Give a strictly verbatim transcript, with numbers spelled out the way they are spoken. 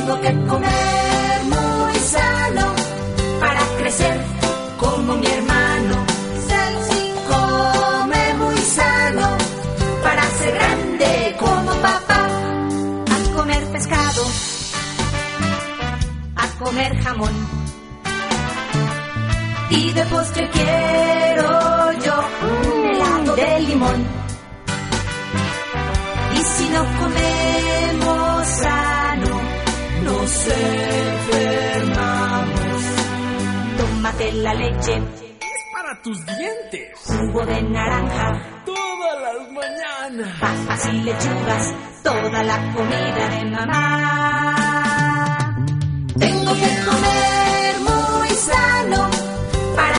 Tengo que comer muy sano para crecer como mi hermano. Celsi come muy sano para ser grande como papá. A comer pescado, a comer jamón, y de postre quiero yo un helado de limón. Y si no comemos sano, nos enfermamos. Tómate la leche, es para tus dientes. Jugo de naranja, todas las mañanas. Papas y lechugas, toda la comida de mamá. Tengo que comer